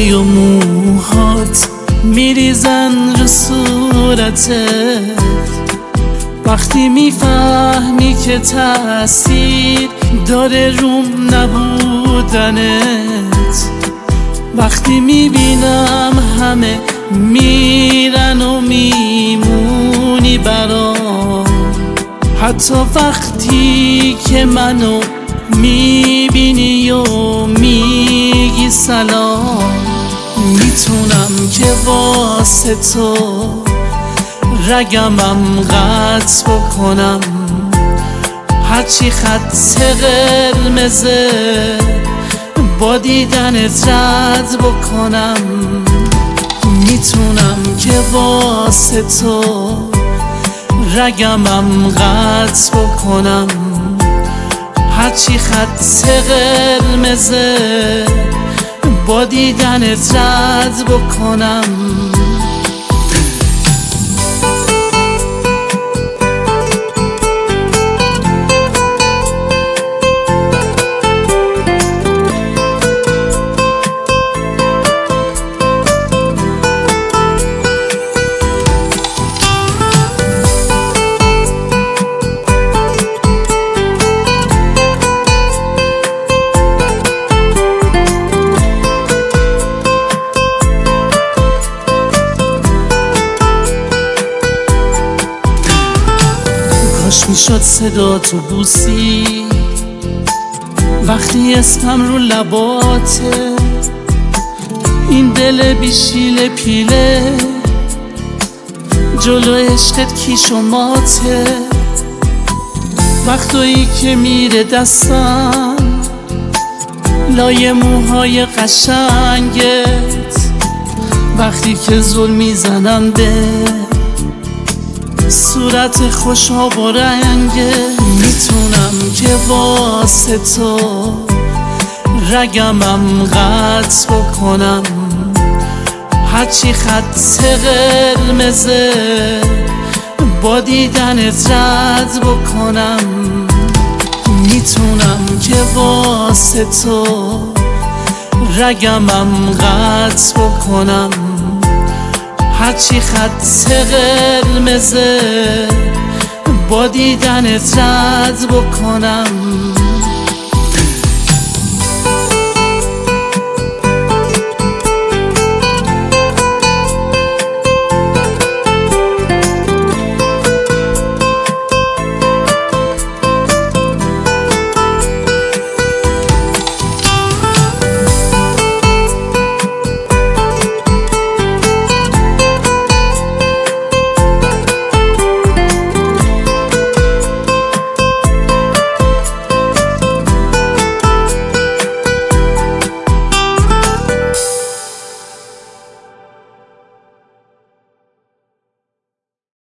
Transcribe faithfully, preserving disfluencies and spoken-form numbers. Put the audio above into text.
لبخندی و موهات میریزن رو صورتت، وقتی میفهمی که تأثیر داره روم نبودنت، وقتی میبینم همه میرن و میمونی برام، حتی وقتی که منو میبینی و میگی سلام، میتونم که واسه تو رگمم قطع بکنم، هرچی خط قرمزه با دیدنت رد بکنم، میتونم که واسه تو رگمم قطع بکنم، هرچی خط قرمزه با دیدنت رد بکنم. کاش میشد صدا تو بوسی وقتی اسمم رو لباته، این دل بیشیل پیله جلو عشقت کیش و ماته، وقتایی که میره دستم لای موهای قشنگت، وقتی که زل میزنم به صورت خوشاب و رنگه، میتونم که واسه تو رگمم قطع بکنم، هرچی خط قرمزه با دیدنت رد بکنم، میتونم که واسه تو رگمم قطع بکنم، هرچی خط قرمزه با دیدنت رد بکنم.